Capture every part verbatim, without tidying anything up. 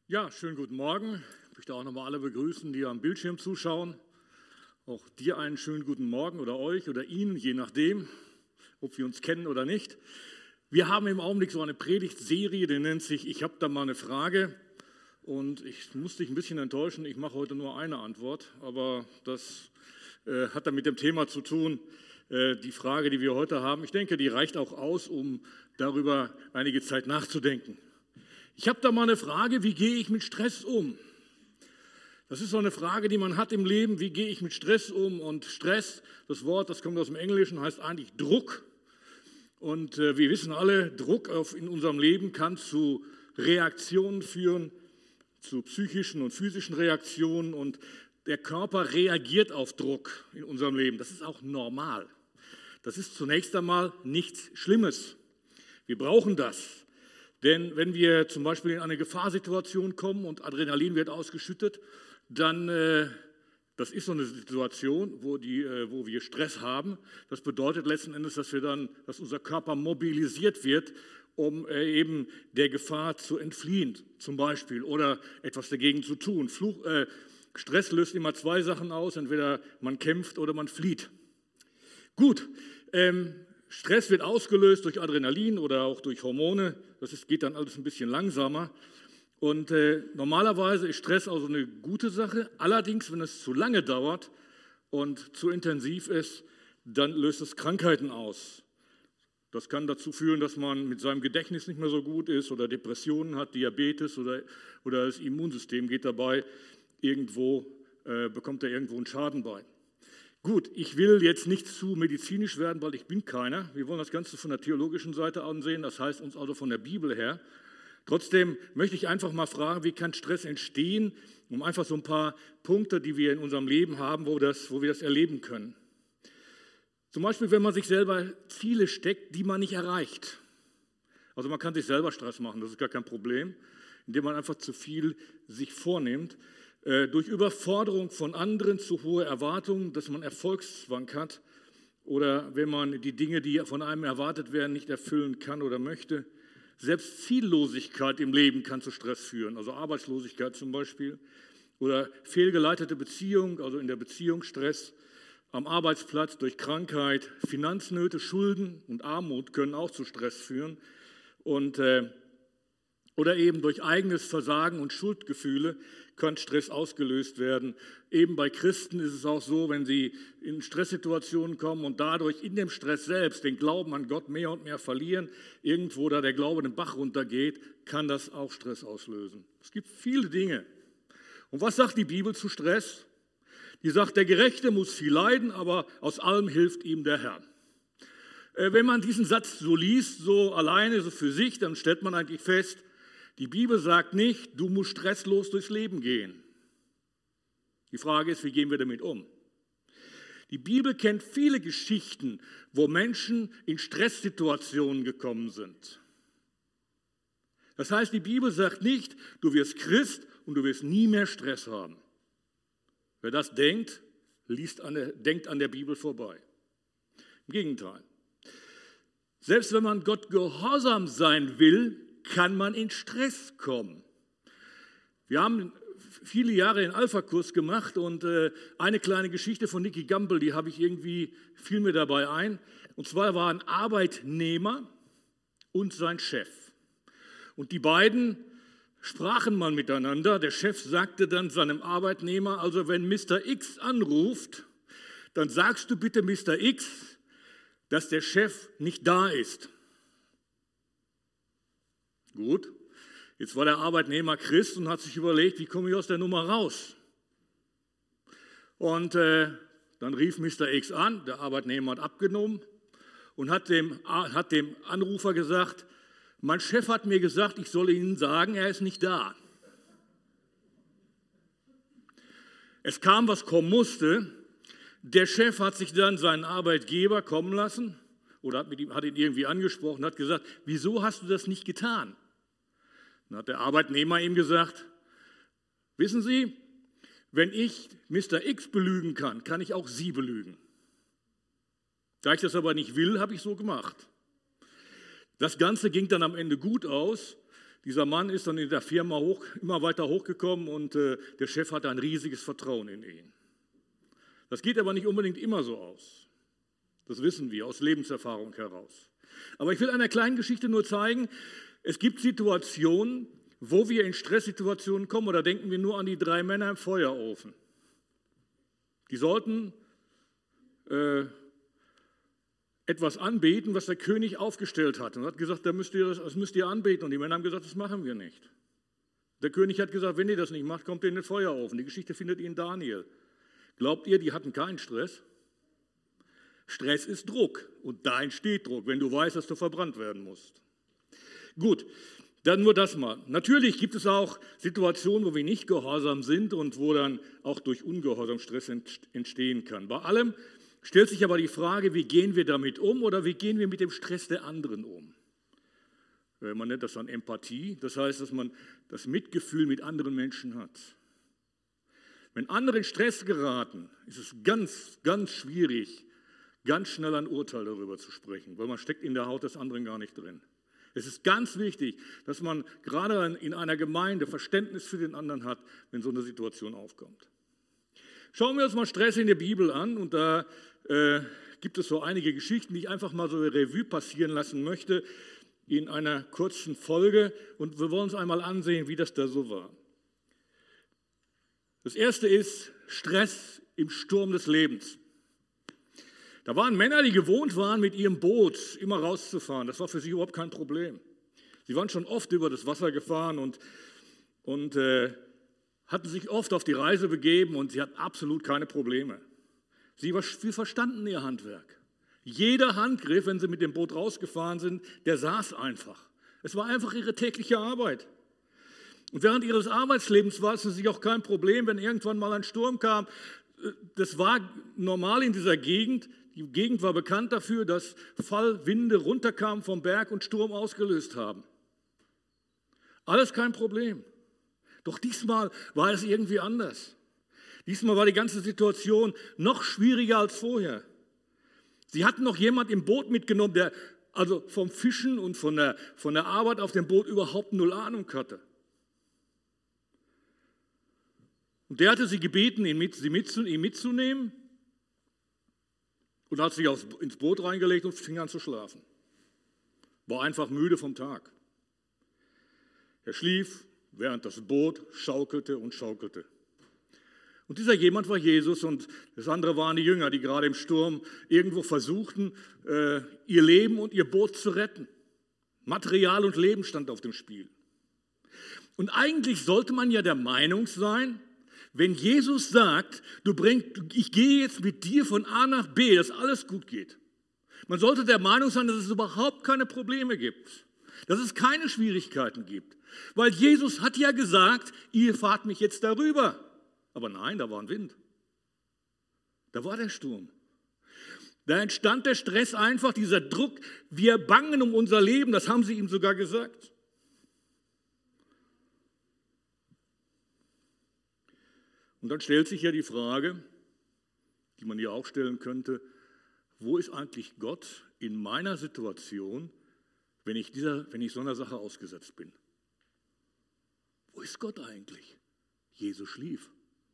Ja, schönen guten Morgen. Ich möchte auch nochmal alle begrüßen, die am Bildschirm zuschauen. Auch dir einen schönen guten Morgen oder euch oder Ihnen, je nachdem, ob wir uns kennen oder nicht. Wir haben im Augenblick so eine Predigtserie, die nennt sich Ich habe da mal eine Frage. Und ich muss dich ein bisschen enttäuschen, ich mache heute nur eine Antwort, aber das äh, hat dann mit dem Thema zu tun, äh, die Frage, die wir heute haben. Ich denke, die reicht auch aus, um darüber einige Zeit nachzudenken. Ich habe da mal eine Frage, wie gehe ich mit Stress um? Das ist so eine Frage, die man hat im Leben, wie gehe ich mit Stress um? Und Stress, das Wort, das kommt aus dem Englischen, heißt eigentlich Druck. Und äh, wir wissen alle, Druck auf, in unserem Leben kann zu Reaktionen führen, zu psychischen und physischen Reaktionen. Und der Körper reagiert auf Druck in unserem Leben. Das ist auch normal. Das ist zunächst einmal nichts Schlimmes. Wir brauchen das. Denn wenn wir zum Beispiel in eine Gefahrsituation kommen und Adrenalin wird ausgeschüttet, dann, äh, das ist so eine Situation, wo, die, äh, wo wir Stress haben. Das bedeutet letzten Endes, dass wir dann, dass unser Körper mobilisiert wird, um äh, eben der Gefahr zu entfliehen, zum Beispiel, oder etwas dagegen zu tun. Fluch, äh, Stress löst immer zwei Sachen aus, entweder man kämpft oder man flieht. Gut, ähm, Stress wird ausgelöst durch Adrenalin oder auch durch Hormone. Das ist, geht dann alles ein bisschen langsamer. Und äh, normalerweise ist Stress also eine gute Sache. Allerdings, wenn es zu lange dauert und zu intensiv ist, dann löst es Krankheiten aus. Das kann dazu führen, dass man mit seinem Gedächtnis nicht mehr so gut ist oder Depressionen hat, Diabetes oder, oder das Immunsystem geht dabei irgendwo, äh, bekommt er irgendwo einen Schaden bei. Gut, ich will jetzt nicht zu medizinisch werden, weil ich bin keiner. Wir wollen das Ganze von der theologischen Seite ansehen, das heißt uns also von der Bibel her. Trotzdem möchte ich einfach mal fragen, wie kann Stress entstehen, um einfach so ein paar Punkte, die wir in unserem Leben haben, wo, das, wo wir das erleben können. Zum Beispiel, wenn man sich selber Ziele steckt, die man nicht erreicht. Also man kann sich selber Stress machen, das ist gar kein Problem, indem man einfach zu viel sich vornimmt. Durch Überforderung von anderen zu hohe Erwartungen, dass man Erfolgszwang hat oder wenn man die Dinge, die von einem erwartet werden, nicht erfüllen kann oder möchte. Selbst Ziellosigkeit im Leben kann zu Stress führen, also Arbeitslosigkeit zum Beispiel oder fehlgeleitete Beziehung, also in der Beziehung Stress, am Arbeitsplatz durch Krankheit, Finanznöte, Schulden und Armut können auch zu Stress führen und äh, oder eben durch eigenes Versagen und Schuldgefühle kann Stress ausgelöst werden. Eben bei Christen ist es auch so, wenn sie in Stresssituationen kommen und dadurch in dem Stress selbst den Glauben an Gott mehr und mehr verlieren, irgendwo da der Glaube den Bach runtergeht, kann das auch Stress auslösen. Es gibt viele Dinge. Und was sagt die Bibel zu Stress? Die sagt, der Gerechte muss viel leiden, aber aus allem hilft ihm der Herr. Wenn man diesen Satz so liest, so alleine, so für sich, dann stellt man eigentlich fest, die Bibel sagt nicht, du musst stresslos durchs Leben gehen. Die Frage ist, wie gehen wir damit um? Die Bibel kennt viele Geschichten, wo Menschen in Stresssituationen gekommen sind. Das heißt, die Bibel sagt nicht, du wirst Christ und du wirst nie mehr Stress haben. Wer das denkt, liest an der, denkt an der Bibel vorbei. Im Gegenteil. Selbst wenn man Gott gehorsam sein will, kann man in Stress kommen. Wir haben viele Jahre den Alpha-Kurs gemacht und äh, eine kleine Geschichte von Nicky Gamble, die habe ich irgendwie, fiel mir dabei ein. Und zwar war ein Arbeitnehmer und sein Chef. Und die beiden sprachen mal miteinander. Der Chef sagte dann seinem Arbeitnehmer, also wenn Mister X anruft, dann sagst du bitte Mister X, dass der Chef nicht da ist. Gut, jetzt war der Arbeitnehmer Christ und hat sich überlegt, wie komme ich aus der Nummer raus? Und äh, dann rief Mister X an, der Arbeitnehmer hat abgenommen und hat dem, hat dem Anrufer gesagt, mein Chef hat mir gesagt, ich soll Ihnen sagen, er ist nicht da. Es kam, was kommen musste. Der Chef hat sich dann seinen Arbeitgeber kommen lassen oder hat, mit ihm, hat ihn irgendwie angesprochen, hat gesagt, wieso hast du das nicht getan? Dann hat der Arbeitnehmer ihm gesagt, wissen Sie, wenn ich Mister X belügen kann, kann ich auch Sie belügen. Da ich das aber nicht will, habe ich so gemacht. Das Ganze ging dann am Ende gut aus. Dieser Mann ist dann in der Firma hoch, immer weiter hochgekommen und äh, der Chef hatte ein riesiges Vertrauen in ihn. Das geht aber nicht unbedingt immer so aus. Das wissen wir aus Lebenserfahrung heraus. Aber ich will einer kleinen Geschichte nur zeigen, es gibt Situationen, wo wir in Stresssituationen kommen, oder denken wir nur an die drei Männer im Feuerofen. Die sollten äh, etwas anbeten, was der König aufgestellt hat. Und hat gesagt, da müsst ihr das, das müsst ihr anbeten. Und die Männer haben gesagt, das machen wir nicht. Der König hat gesagt, wenn ihr das nicht macht, kommt ihr in den Feuerofen. Die Geschichte findet ihr in Daniel. Glaubt ihr, die hatten keinen Stress? Stress ist Druck und da entsteht Druck, wenn du weißt, dass du verbrannt werden musst. Gut, dann nur das mal. Natürlich gibt es auch Situationen, wo wir nicht gehorsam sind und wo dann auch durch Ungehorsam Stress entstehen kann. Bei allem stellt sich aber die Frage, wie gehen wir damit um oder wie gehen wir mit dem Stress der anderen um? Man nennt das dann Empathie, das heißt, dass man das Mitgefühl mit anderen Menschen hat. Wenn andere in Stress geraten, ist es ganz, ganz schwierig, ganz schnell ein Urteil darüber zu sprechen, weil man steckt in der Haut des anderen gar nicht drin. Es ist ganz wichtig, dass man gerade in einer Gemeinde Verständnis für den anderen hat, wenn so eine Situation aufkommt. Schauen wir uns mal Stress in der Bibel an und da äh, gibt es so einige Geschichten, die ich einfach mal so Revue passieren lassen möchte in einer kurzen Folge und wir wollen uns einmal ansehen, wie das da so war. Das erste ist Stress im Sturm des Lebens. Da waren Männer, die gewohnt waren, mit ihrem Boot immer rauszufahren. Das war für sie überhaupt kein Problem. Sie waren schon oft über das Wasser gefahren und, und äh, hatten sich oft auf die Reise begeben und sie hatten absolut keine Probleme. Sie, war, sie verstanden ihr Handwerk. Jeder Handgriff, wenn sie mit dem Boot rausgefahren sind, der saß einfach. Es war einfach ihre tägliche Arbeit. Und während ihres Arbeitslebens war es für sie auch kein Problem, wenn irgendwann mal ein Sturm kam. Das war normal in dieser Gegend. Die Gegend war bekannt dafür, dass Fallwinde runterkamen vom Berg und Sturm ausgelöst haben. Alles kein Problem. Doch diesmal war es irgendwie anders. Diesmal war die ganze Situation noch schwieriger als vorher. Sie hatten noch jemand im Boot mitgenommen, der also vom Fischen und von der, von der Arbeit auf dem Boot überhaupt null Ahnung hatte. Und der hatte sie gebeten, ihn, mit, sie mit, ihn mitzunehmen und hat sich aufs, ins Boot reingelegt und fing an zu schlafen. War einfach müde vom Tag. Er schlief, während das Boot schaukelte und schaukelte. Und dieser jemand war Jesus und das andere waren die Jünger, die gerade im Sturm irgendwo versuchten, äh, ihr Leben und ihr Boot zu retten. Material und Leben stand auf dem Spiel. Und eigentlich sollte man ja der Meinung sein, wenn Jesus sagt, du bringst, ich gehe jetzt mit dir von A nach B, dass alles gut geht. Man sollte der Meinung sein, dass es überhaupt keine Probleme gibt, dass es keine Schwierigkeiten gibt. Weil Jesus hat ja gesagt, ihr fahrt mich jetzt darüber. Aber nein, da war ein Wind. Da war der Sturm. Da entstand der Stress einfach, dieser Druck. Wir bangen um unser Leben, das haben sie ihm sogar gesagt. Und dann stellt sich ja die Frage, die man ja auch stellen könnte, wo ist eigentlich Gott in meiner Situation, wenn ich, dieser, wenn ich so einer Sache ausgesetzt bin? Wo ist Gott eigentlich? Jesus schlief.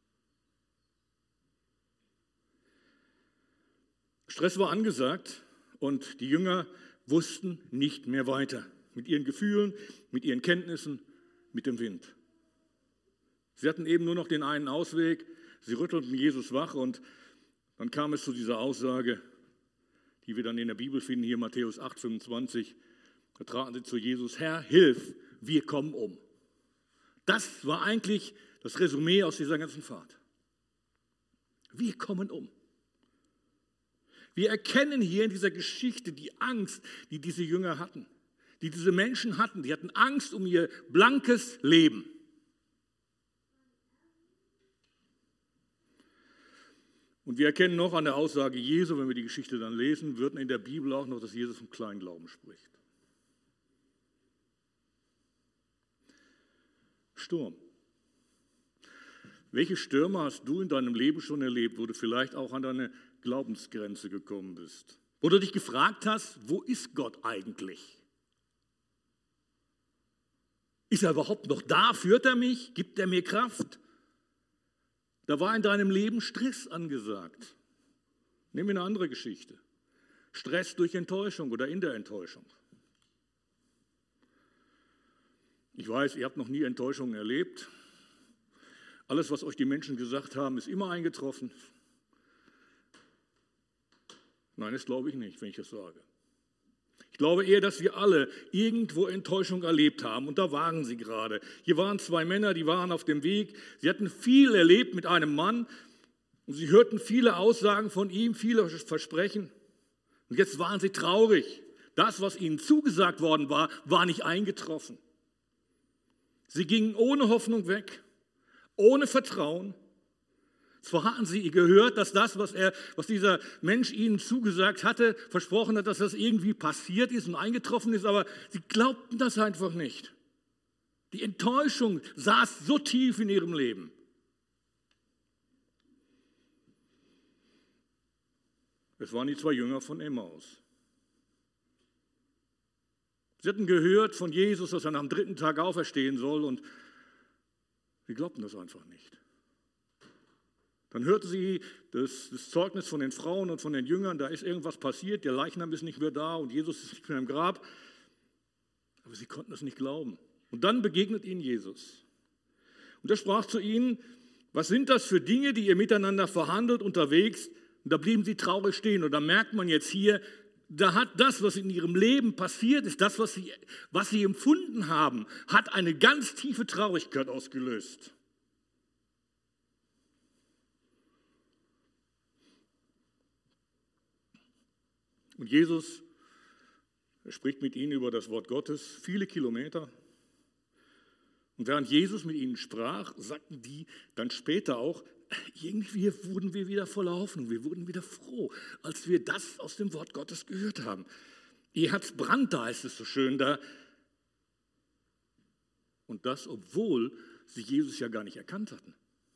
Stress war angesagt und die Jünger wussten nicht mehr weiter. Mit ihren Gefühlen, mit ihren Kenntnissen, mit dem Wind. Sie hatten eben nur noch den einen Ausweg. Sie rüttelten Jesus wach und dann kam es zu dieser Aussage, die wir dann in der Bibel finden, hier Matthäus acht, fünfundzwanzig. Da traten sie zu Jesus, Herr, hilf, wir kommen um. Das war eigentlich das Resümee aus dieser ganzen Fahrt. Wir kommen um. Wir erkennen hier in dieser Geschichte die Angst, die diese Jünger hatten, die diese Menschen hatten. Die hatten Angst um ihr blankes Leben. Und wir erkennen noch an der Aussage Jesu, wenn wir die Geschichte dann lesen, wird in der Bibel auch noch, dass Jesus vom Kleinglauben spricht. Sturm. Welche Stürme hast du in deinem Leben schon erlebt, wo du vielleicht auch an deine Glaubensgrenze gekommen bist? Wo du dich gefragt hast, wo ist Gott eigentlich? Ist er überhaupt noch da? Führt er mich? Gibt er mir Kraft? Da war in deinem Leben Stress angesagt. Nimm eine andere Geschichte. Stress durch Enttäuschung oder in der Enttäuschung. Ich weiß, ihr habt noch nie Enttäuschungen erlebt. Alles, was euch die Menschen gesagt haben, ist immer eingetroffen. Nein, das glaube ich nicht, wenn ich das sage. Ich glaube eher, dass wir alle irgendwo Enttäuschung erlebt haben. Und da waren sie gerade. Hier waren zwei Männer, die waren auf dem Weg. Sie hatten viel erlebt mit einem Mann. Und sie hörten viele Aussagen von ihm, viele Versprechen. Und jetzt waren sie traurig. Das, was ihnen zugesagt worden war, war nicht eingetroffen. Sie gingen ohne Hoffnung weg, ohne Vertrauen. Zwar hatten sie gehört, dass das, was, er, was dieser Mensch ihnen zugesagt hatte, versprochen hat, dass das irgendwie passiert ist und eingetroffen ist, aber sie glaubten das einfach nicht. Die Enttäuschung saß so tief in ihrem Leben. Es waren die zwei Jünger von Emmaus. Sie hatten gehört von Jesus, dass er am dritten Tag auferstehen soll, und sie glaubten das einfach nicht. Dann hörten sie das, das Zeugnis von den Frauen und von den Jüngern, da ist irgendwas passiert, der Leichnam ist nicht mehr da und Jesus ist nicht mehr im Grab. Aber sie konnten es nicht glauben. Und dann begegnet ihnen Jesus. Und er sprach zu ihnen: Was sind das für Dinge, die ihr miteinander verhandelt unterwegs? Und da blieben sie traurig stehen. Und da merkt man jetzt hier, da hat das, was in ihrem Leben passiert ist, das, was sie, was sie empfunden haben, hat eine ganz tiefe Traurigkeit ausgelöst. Und Jesus spricht mit ihnen über das Wort Gottes, viele Kilometer. Und während Jesus mit ihnen sprach, sagten die dann später auch, irgendwie wurden wir wieder voller Hoffnung, wir wurden wieder froh, als wir das aus dem Wort Gottes gehört haben. Ihr Herz brannte, heißt es so schön da. Und das, obwohl sie Jesus ja gar nicht erkannt hatten.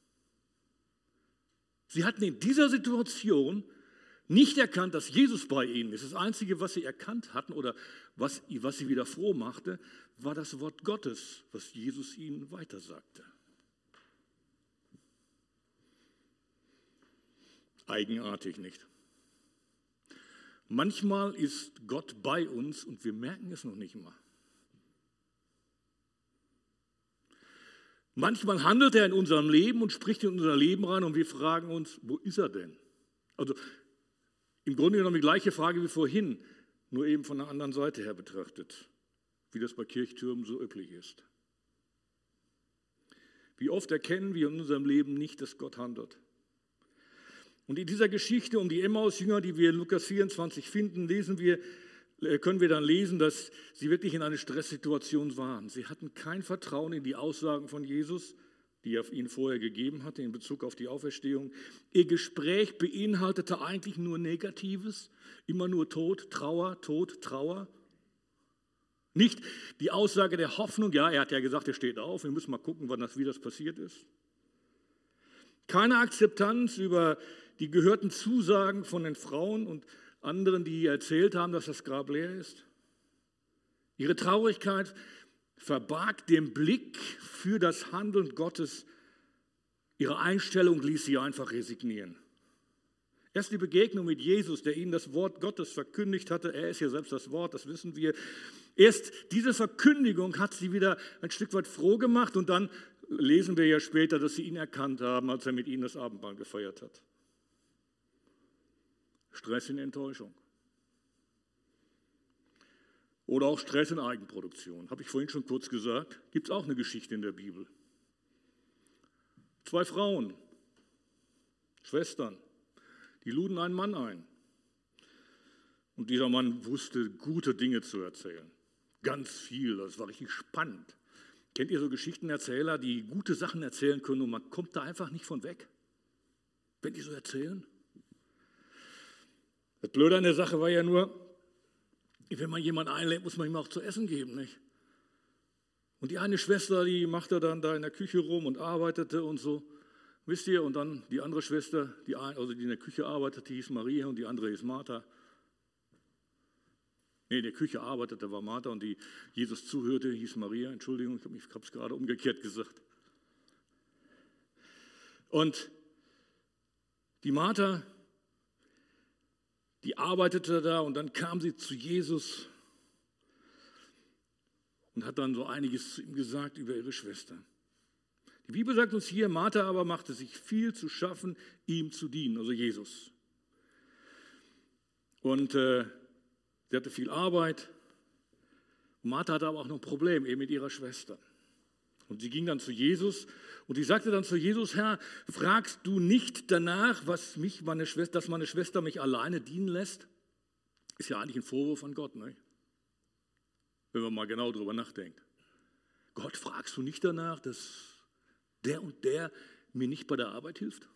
Sie hatten in dieser Situation nicht erkannt, dass Jesus bei ihnen ist. Das Einzige, was sie erkannt hatten oder was, was sie wieder froh machte, war das Wort Gottes, was Jesus ihnen weitersagte. Eigenartig, nicht? Manchmal ist Gott bei uns und wir merken es noch nicht mal. Manchmal handelt er in unserem Leben und spricht in unser Leben rein und wir fragen uns, wo ist er denn? Also im Grunde genommen die gleiche Frage wie vorhin, nur eben von der anderen Seite her betrachtet, wie das bei Kirchtürmen so üblich ist. Wie oft erkennen wir in unserem Leben nicht, dass Gott handelt. Und in dieser Geschichte um die Emmaus-Jünger, die wir in Lukas vierundzwanzig finden, lesen wir, können wir dann lesen, dass sie wirklich in einer Stresssituation waren. Sie hatten kein Vertrauen in die Aussagen von Jesus, die er ihnen vorher gegeben hatte in Bezug auf die Auferstehung. Ihr Gespräch beinhaltete eigentlich nur Negatives, immer nur Tod, Trauer, Tod, Trauer. Nicht die Aussage der Hoffnung, ja, er hat ja gesagt, er steht auf, wir müssen mal gucken, wann das, wie das passiert ist. Keine Akzeptanz über die gehörten Zusagen von den Frauen und anderen, die erzählt haben, dass das Grab leer ist. Ihre Traurigkeit verbarg den Blick für das Handeln Gottes. Ihre Einstellung ließ sie einfach resignieren. Erst die Begegnung mit Jesus, der ihnen das Wort Gottes verkündigt hatte, er ist ja selbst das Wort, das wissen wir. Erst diese Verkündigung hat sie wieder ein Stück weit froh gemacht und dann lesen wir ja später, dass sie ihn erkannt haben, als er mit ihnen das Abendmahl gefeiert hat. Stress in Enttäuschung. Oder auch Stress in Eigenproduktion. Habe ich vorhin schon kurz gesagt. Gibt es auch eine Geschichte in der Bibel. Zwei Frauen, Schwestern, die luden einen Mann ein. Und dieser Mann wusste, gute Dinge zu erzählen. Ganz viel, das war richtig spannend. Kennt ihr so Geschichtenerzähler, die gute Sachen erzählen können und man kommt da einfach nicht von weg, wenn die so erzählen? Das Blöde an der Sache war ja nur, wenn man jemanden einlädt, muss man ihm auch zu essen geben, nicht? Und die eine Schwester, die machte dann da in der Küche rum und arbeitete und so, wisst ihr? Und dann die andere Schwester, die, ein, also die in der Küche arbeitete, die hieß Maria und die andere hieß Martha. Nee, in der Küche arbeitete, war Martha und die Jesus zuhörte, hieß Maria. Entschuldigung, ich habe es gerade umgekehrt gesagt. Und die Martha, die arbeitete da und dann kam sie zu Jesus und hat dann so einiges zu ihm gesagt über ihre Schwester. Die Bibel sagt uns hier, Martha aber machte sich viel zu schaffen, ihm zu dienen, also Jesus. Und äh, sie hatte viel Arbeit. Und Martha hatte aber auch noch ein Problem eben mit ihrer Schwester. Und sie ging dann zu Jesus und sie sagte dann zu Jesus, Herr, fragst du nicht danach, was mich meine Schwester, dass meine Schwester mich alleine dienen lässt? Ist ja eigentlich ein Vorwurf an Gott, ne? Wenn man mal genau drüber nachdenkt. Gott, fragst du nicht danach, dass der und der mir nicht bei der Arbeit hilft?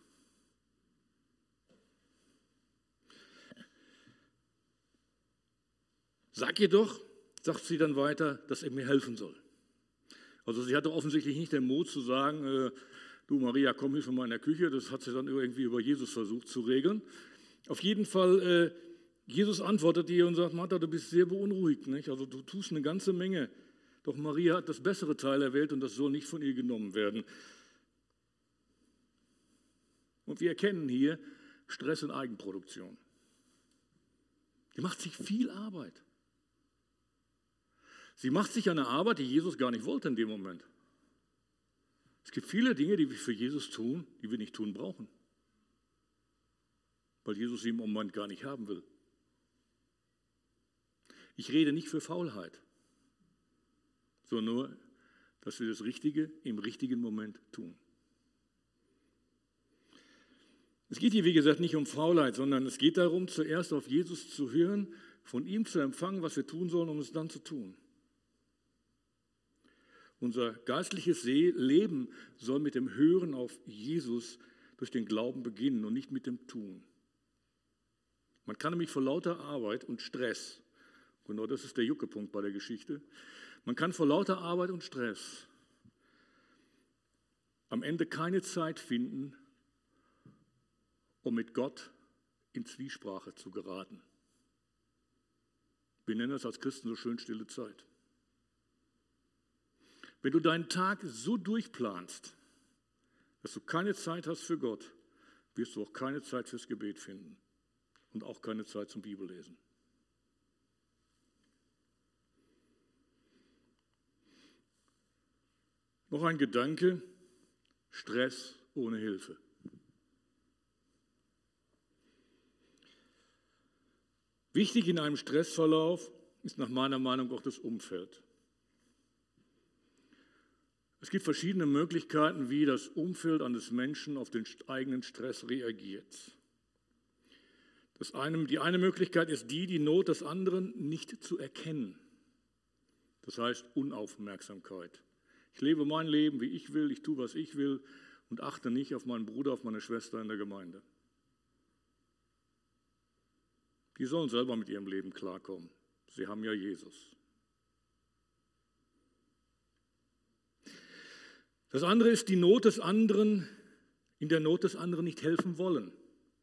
Sag ihr doch, sagt sie dann weiter, dass er mir helfen soll. Also sie hatte offensichtlich nicht den Mut zu sagen, äh, du Maria, komm hilf mir mal in der Küche. Das hat sie dann irgendwie über Jesus versucht zu regeln. Auf jeden Fall, äh, Jesus antwortet ihr und sagt, Martha, du bist sehr beunruhigt, nicht? Also du tust eine ganze Menge. Doch Maria hat das bessere Teil erwählt und das soll nicht von ihr genommen werden. Und wir erkennen hier Stress und Eigenproduktion. Die macht sich viel Arbeit. Sie macht sich eine Arbeit, die Jesus gar nicht wollte in dem Moment. Es gibt viele Dinge, die wir für Jesus tun, die wir nicht tun brauchen. Weil Jesus sie im Moment gar nicht haben will. Ich rede nicht für Faulheit, sondern nur, dass wir das Richtige im richtigen Moment tun. Es geht hier, wie gesagt, nicht um Faulheit, sondern es geht darum, zuerst auf Jesus zu hören, von ihm zu empfangen, was wir tun sollen, um es dann zu tun. Unser geistliches Leben soll mit dem Hören auf Jesus durch den Glauben beginnen und nicht mit dem Tun. Man kann nämlich vor lauter Arbeit und Stress, genau das ist der Juckepunkt bei der Geschichte, man kann vor lauter Arbeit und Stress am Ende keine Zeit finden, um mit Gott in Zwiesprache zu geraten. Wir nennen das als Christen so schön stille Zeit. Wenn du deinen Tag so durchplanst, dass du keine Zeit hast für Gott, wirst du auch keine Zeit fürs Gebet finden und auch keine Zeit zum Bibellesen. Noch ein Gedanke, Stress ohne Hilfe. Wichtig in einem Stressverlauf ist nach meiner Meinung auch das Umfeld. Es gibt verschiedene Möglichkeiten, wie das Umfeld eines Menschen auf den eigenen Stress reagiert. Das eine, die eine Möglichkeit ist die, die Not des anderen nicht zu erkennen. Das heißt Unaufmerksamkeit. Ich lebe mein Leben, wie ich will, ich tue, was ich will und achte nicht auf meinen Bruder, auf meine Schwester in der Gemeinde. Die sollen selber mit ihrem Leben klarkommen. Sie haben ja Jesus. Das andere ist die Not des anderen, in der Not des anderen nicht helfen wollen.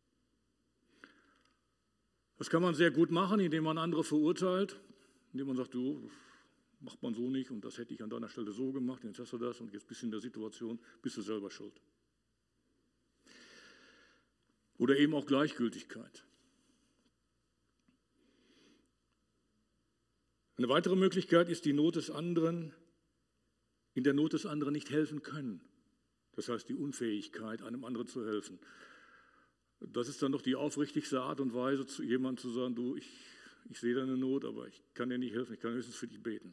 Das kann man sehr gut machen, indem man andere verurteilt, indem man sagt, du, das macht man so nicht und das hätte ich an deiner Stelle so gemacht, jetzt hast du das und jetzt bist du in der Situation, bist du selber schuld. Oder eben auch Gleichgültigkeit. Eine weitere Möglichkeit ist die Not des anderen, in der Not des anderen nicht helfen können. Das heißt die Unfähigkeit, einem anderen zu helfen. Das ist dann doch die aufrichtigste Art und Weise, zu jemandem zu sagen, du, ich, ich sehe deine Not, aber ich kann dir nicht helfen, ich kann höchstens für dich beten.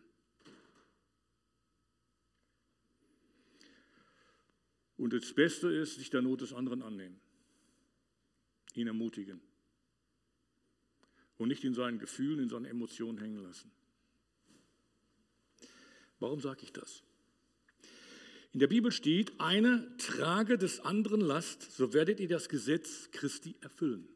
Und das Beste ist, sich der Not des anderen annehmen, ihn ermutigen und nicht in seinen Gefühlen, in seinen Emotionen hängen lassen. Warum sage ich das? In der Bibel steht, einer trage des anderen Last, so werdet ihr das Gesetz Christi erfüllen.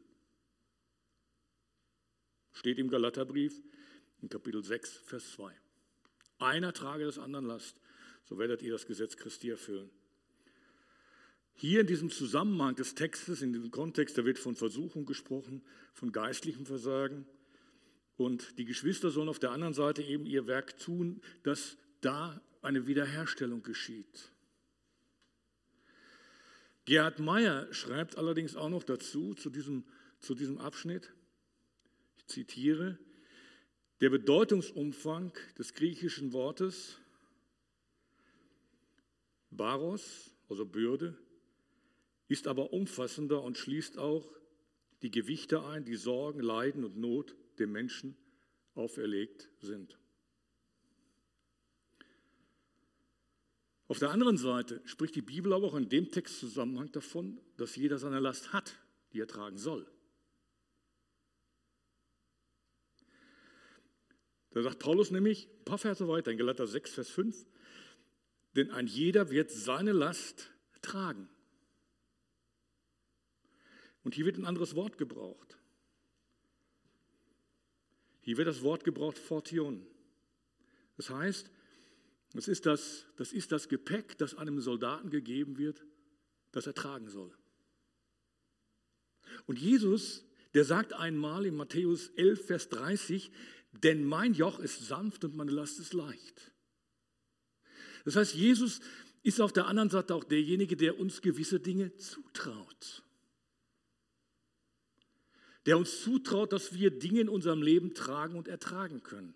Steht im Galaterbrief in Kapitel sechs, Vers zwei. Einer trage des anderen Last, so werdet ihr das Gesetz Christi erfüllen. Hier in diesem Zusammenhang des Textes, in diesem Kontext, da wird von Versuchung gesprochen, von geistlichem Versagen Und die Geschwister sollen auf der anderen Seite eben ihr Werk tun, dass da eine Wiederherstellung geschieht. Gerhard Meyer schreibt allerdings auch noch dazu, zu diesem, zu diesem Abschnitt, ich zitiere, der Bedeutungsumfang des griechischen Wortes Baros, also Bürde, ist aber umfassender und schließt auch die Gewichte ein, die Sorgen, Leiden und Not dem Menschen auferlegt sind. Auf der anderen Seite spricht die Bibel aber auch in dem Textzusammenhang davon, dass jeder seine Last hat, die er tragen soll. Da sagt Paulus nämlich, ein paar Verse weiter, in Galater sechs, Vers fünf, denn ein jeder wird seine Last tragen. Und hier wird ein anderes Wort gebraucht. Hier wird das Wort gebraucht, Fortion. Das heißt, das ist das, das ist das Gepäck, das einem Soldaten gegeben wird, das er tragen soll. Und Jesus, der sagt einmal in Matthäus elf, Vers dreißig, denn mein Joch ist sanft und meine Last ist leicht. Das heißt, Jesus ist auf der anderen Seite auch derjenige, der uns gewisse Dinge zutraut. Der uns zutraut, dass wir Dinge in unserem Leben tragen und ertragen können.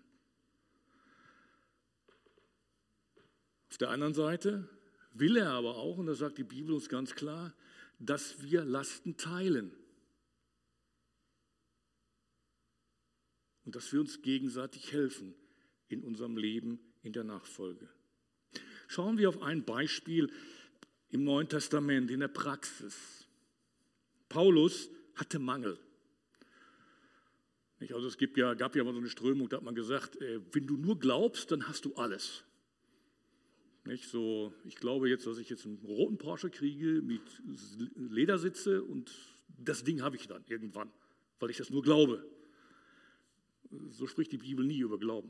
Auf der anderen Seite will er aber auch, und das sagt die Bibel uns ganz klar, dass wir Lasten teilen. Und dass wir uns gegenseitig helfen in unserem Leben, in der Nachfolge. Schauen wir auf ein Beispiel im Neuen Testament, in der Praxis. Paulus hatte Mangel. Also es gibt ja, gab ja mal so eine Strömung, da hat man gesagt, wenn du nur glaubst, dann hast du alles. Nicht so, ich glaube jetzt, dass ich jetzt einen roten Porsche kriege mit Ledersitze und das Ding habe ich dann irgendwann, weil ich das nur glaube. So spricht die Bibel nie über Glauben.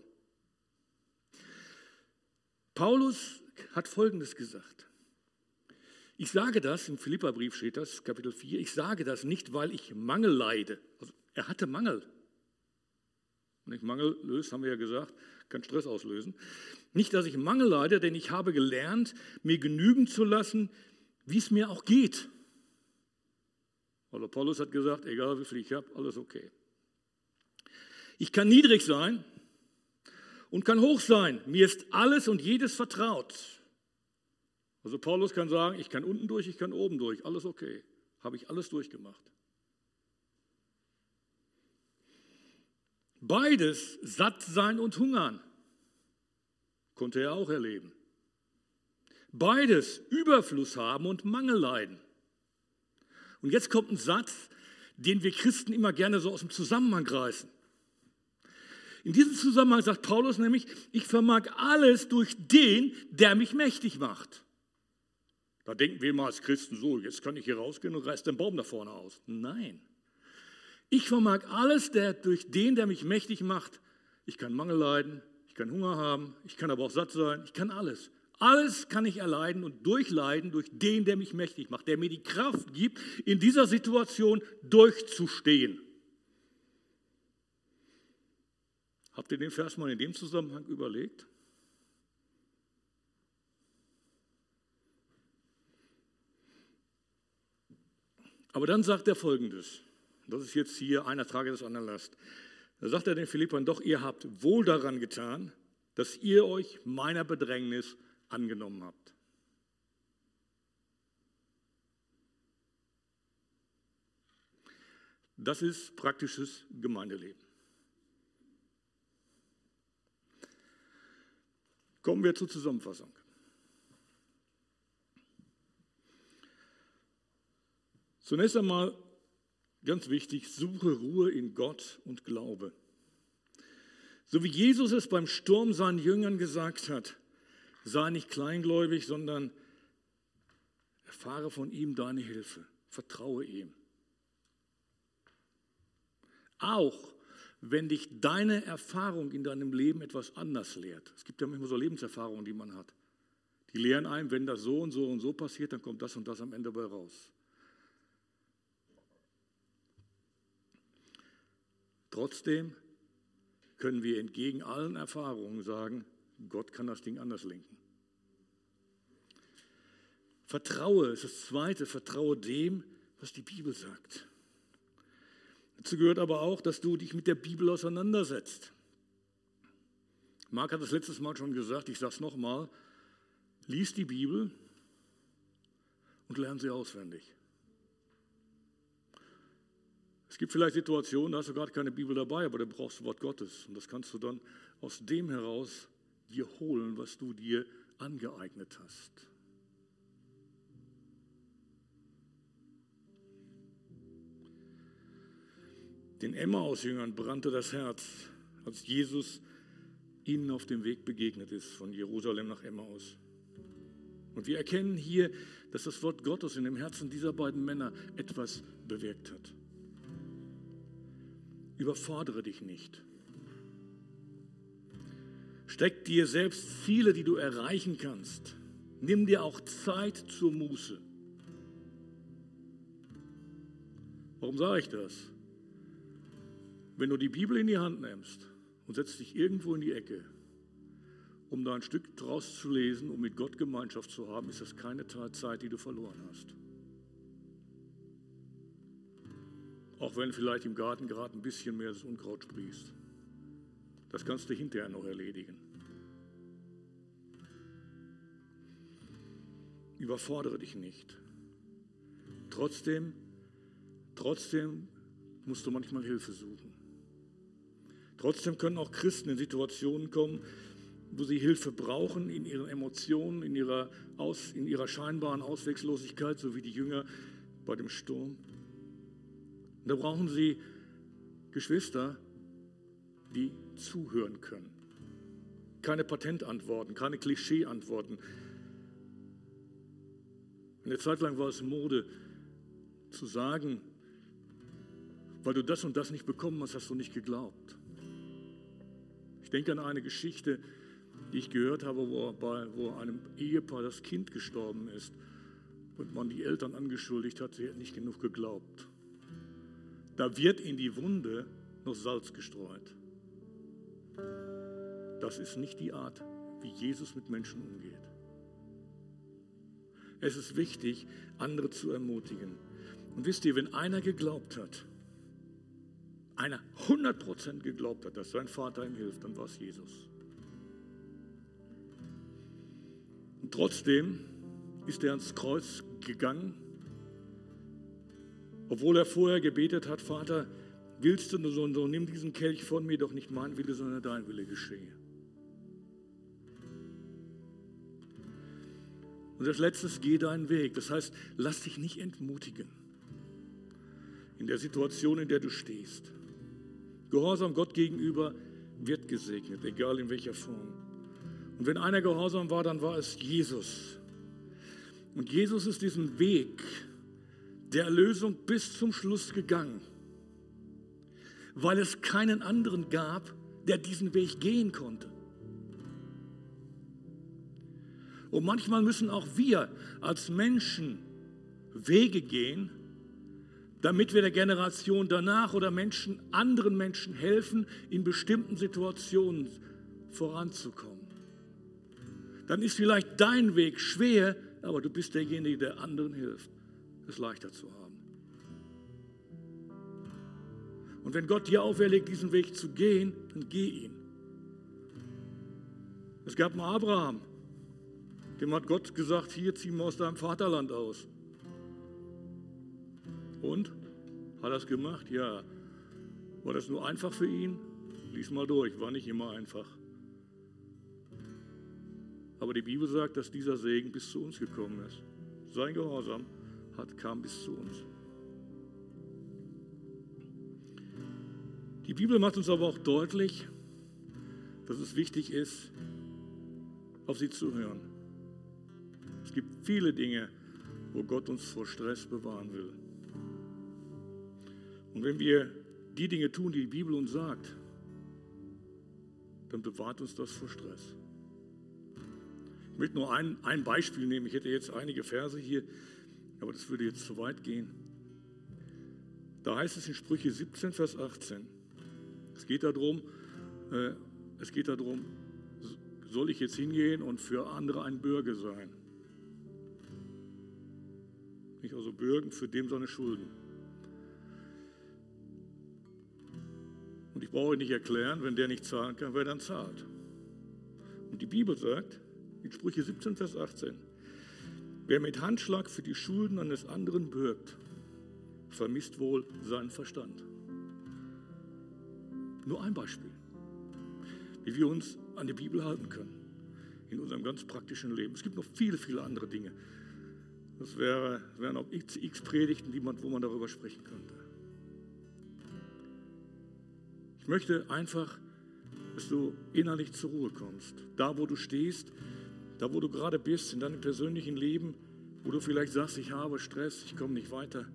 Paulus hat Folgendes gesagt. Ich sage das, im Philipperbrief steht das, Kapitel vier, ich sage das nicht, weil ich Mangel leide. Also er hatte Mangel. Wenn ich Mangel löst, haben wir ja gesagt, kann Stress auslösen. Nicht, dass ich Mangel leide, denn ich habe gelernt, mir genügen zu lassen, wie es mir auch geht. Also Paulus hat gesagt, egal wie viel ich habe, alles okay. Ich kann niedrig sein und kann hoch sein. Mir ist alles und jedes vertraut. Also Paulus kann sagen, ich kann unten durch, ich kann oben durch, alles okay. Habe ich alles durchgemacht. Beides, satt sein und hungern, konnte er auch erleben. Beides, Überfluss haben und Mangel leiden. Und jetzt kommt ein Satz, den wir Christen immer gerne so aus dem Zusammenhang reißen. In diesem Zusammenhang sagt Paulus nämlich, ich vermag alles durch den, der mich mächtig macht. Da denken wir immer als Christen so, jetzt kann ich hier rausgehen und reiß den Baum da vorne aus. Nein. Ich vermag alles der, durch den, der mich mächtig macht. Ich kann Mangel leiden, ich kann Hunger haben, ich kann aber auch satt sein, ich kann alles. Alles kann ich erleiden und durchleiden durch den, der mich mächtig macht, der mir die Kraft gibt, in dieser Situation durchzustehen. Habt ihr den Vers mal in dem Zusammenhang überlegt? Aber dann sagt er Folgendes. Das ist jetzt hier, einer trage des anderen Last. Da sagt er den Philippern, doch ihr habt wohl daran getan, dass ihr euch meiner Bedrängnis angenommen habt. Das ist praktisches Gemeindeleben. Kommen wir zur Zusammenfassung. Zunächst einmal ganz wichtig, suche Ruhe in Gott und Glaube. So wie Jesus es beim Sturm seinen Jüngern gesagt hat, sei nicht kleingläubig, sondern erfahre von ihm deine Hilfe, vertraue ihm. Auch wenn dich deine Erfahrung in deinem Leben etwas anders lehrt. Es gibt ja manchmal so Lebenserfahrungen, die man hat. Die lehren einem, wenn das so und so und so passiert, dann kommt das und das am Ende bei raus. Trotzdem können wir entgegen allen Erfahrungen sagen, Gott kann das Ding anders lenken. Vertraue, ist das Zweite, vertraue dem, was die Bibel sagt. Dazu gehört aber auch, dass du dich mit der Bibel auseinandersetzt. Marc hat das letztes Mal schon gesagt, ich sage es nochmal, lies die Bibel und lerne sie auswendig. Es gibt vielleicht Situationen, da hast du gerade keine Bibel dabei, aber du brauchst das Wort Gottes. Und das kannst du dann aus dem heraus dir holen, was du dir angeeignet hast. Den Emmaus-Jüngern brannte das Herz, als Jesus ihnen auf dem Weg begegnet ist, von Jerusalem nach Emmaus. Und wir erkennen hier, dass das Wort Gottes in dem Herzen dieser beiden Männer etwas bewirkt hat. Überfordere dich nicht. Steck dir selbst Ziele, die du erreichen kannst. Nimm dir auch Zeit zur Muße. Warum sage ich das? Wenn du die Bibel in die Hand nimmst und setzt dich irgendwo in die Ecke, um da ein Stück draus zu lesen, um mit Gott Gemeinschaft zu haben, ist das keine Zeit, die du verloren hast. Auch wenn vielleicht im Garten gerade ein bisschen mehr das Unkraut sprießt. Das kannst du hinterher noch erledigen. Überfordere dich nicht. Trotzdem, trotzdem musst du manchmal Hilfe suchen. Trotzdem können auch Christen in Situationen kommen, wo sie Hilfe brauchen in ihren Emotionen, in ihrer, Aus, in ihrer scheinbaren Ausweglosigkeit, so wie die Jünger bei dem Sturm. Und da brauchen sie Geschwister, die zuhören können. Keine Patentantworten, keine Klischeeantworten. Eine Zeit lang war es Mode, zu sagen, weil du das und das nicht bekommen hast, hast du nicht geglaubt. Ich denke an eine Geschichte, die ich gehört habe, wo, bei, wo einem Ehepaar das Kind gestorben ist und man die Eltern angeschuldigt hat, sie hätten nicht genug geglaubt. Da wird in die Wunde noch Salz gestreut. Das ist nicht die Art, wie Jesus mit Menschen umgeht. Es ist wichtig, andere zu ermutigen. Und wisst ihr, wenn einer geglaubt hat, einer hundert Prozent geglaubt hat, dass sein Vater ihm hilft, dann war es Jesus. Und trotzdem ist er ans Kreuz gegangen, obwohl er vorher gebetet hat, Vater, willst du nur so und so, nimm diesen Kelch von mir, doch nicht mein Wille, sondern dein Wille geschehe. Und als letztes, geh deinen Weg. Das heißt, lass dich nicht entmutigen in der Situation, in der du stehst. Gehorsam Gott gegenüber wird gesegnet, egal in welcher Form. Und wenn einer gehorsam war, dann war es Jesus. Und Jesus ist diesen Weg der Erlösung bis zum Schluss gegangen, weil es keinen anderen gab, der diesen Weg gehen konnte. Und manchmal müssen auch wir als Menschen Wege gehen, damit wir der Generation danach oder Menschen, anderen Menschen helfen, in bestimmten Situationen voranzukommen. Dann ist vielleicht dein Weg schwer, aber du bist derjenige, der anderen hilft, es leichter zu haben. Und wenn Gott dir auferlegt, diesen Weg zu gehen, dann geh ihn. Es gab mal Abraham, dem hat Gott gesagt, hier, zieh mal aus deinem Vaterland aus. Und? Hat er es gemacht? Ja. War das nur einfach für ihn? Lies mal durch, war nicht immer einfach. Aber die Bibel sagt, dass dieser Segen bis zu uns gekommen ist. Sein Gehorsam hat, kam bis zu uns. Die Bibel macht uns aber auch deutlich, dass es wichtig ist, auf sie zu hören. Es gibt viele Dinge, wo Gott uns vor Stress bewahren will. Und wenn wir die Dinge tun, die die Bibel uns sagt, dann bewahrt uns das vor Stress. Ich möchte nur ein, ein Beispiel nehmen. Ich hätte jetzt einige Verse hier, aber das würde jetzt zu weit gehen. Da heißt es in Sprüche siebzehn, Vers achtzehn. Es geht darum, Es geht darum, soll ich jetzt hingehen und für andere ein Bürger sein? Nicht also bürgen für dem seine Schulden. Und ich brauche nicht erklären, wenn der nicht zahlen kann, wer dann zahlt. Und die Bibel sagt, in Sprüche siebzehn, Vers achtzehn, wer mit Handschlag für die Schulden eines anderen bürgt, vermisst wohl seinen Verstand. Nur ein Beispiel, wie wir uns an die Bibel halten können, in unserem ganz praktischen Leben. Es gibt noch viele, viele andere Dinge. Das wäre, wären auch x, x Predigten, die man, wo man darüber sprechen könnte. Ich möchte einfach, dass du innerlich zur Ruhe kommst. Da, wo du stehst, da, wo du gerade bist, in deinem persönlichen Leben, wo du vielleicht sagst, ich habe Stress, ich komme nicht weiter.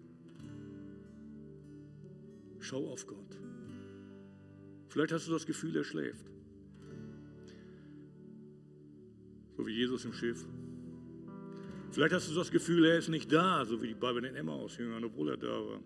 Schau auf Gott. Vielleicht hast du das Gefühl, er schläft. So wie Jesus im Schiff. Vielleicht hast du das Gefühl, er ist nicht da, so wie bei den Emmaus-Jüngern, obwohl er da war.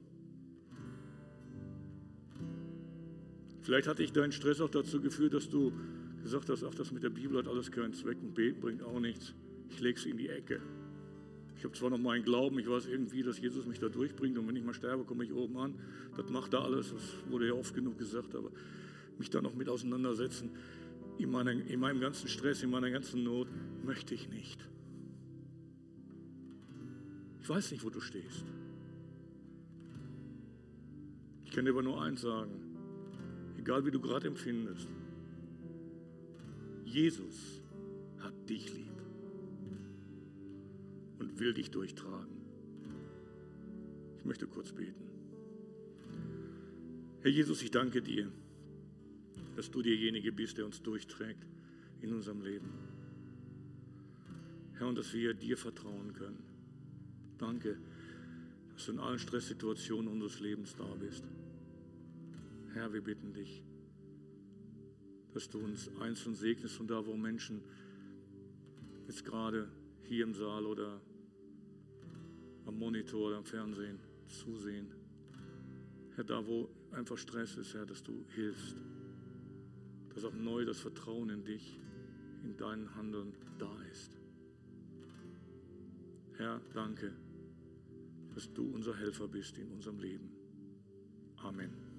Vielleicht hat dich dein Stress auch dazu geführt, dass du gesagt hast, ach, das mit der Bibel hat alles keinen Zweck und Beten bringt auch nichts. Ich lege es in die Ecke. Ich habe zwar noch meinen Glauben, ich weiß irgendwie, dass Jesus mich da durchbringt und wenn ich mal sterbe, komme ich oben an. Das macht er alles, das wurde ja oft genug gesagt, aber mich da noch mit auseinandersetzen, in, meiner, in meinem ganzen Stress, in meiner ganzen Not, möchte ich nicht. Ich weiß nicht, wo du stehst. Ich kann dir aber nur eins sagen, egal wie du gerade empfindest, Jesus hat dich lieb und will dich durchtragen. Ich möchte kurz beten. Herr Jesus, ich danke dir, dass du derjenige bist, der uns durchträgt in unserem Leben. Herr, und dass wir dir vertrauen können. Danke, dass du in allen Stresssituationen unseres Lebens da bist. Herr, wir bitten dich, dass du uns einzeln segnest und da, wo Menschen jetzt gerade hier im Saal oder am Monitor oder am Fernsehen zusehen. Herr, da, wo einfach Stress ist, Herr, dass du hilfst, dass auch neu das Vertrauen in dich, in dein Handeln da ist. Herr, danke, dass du unser Helfer bist in unserem Leben. Amen.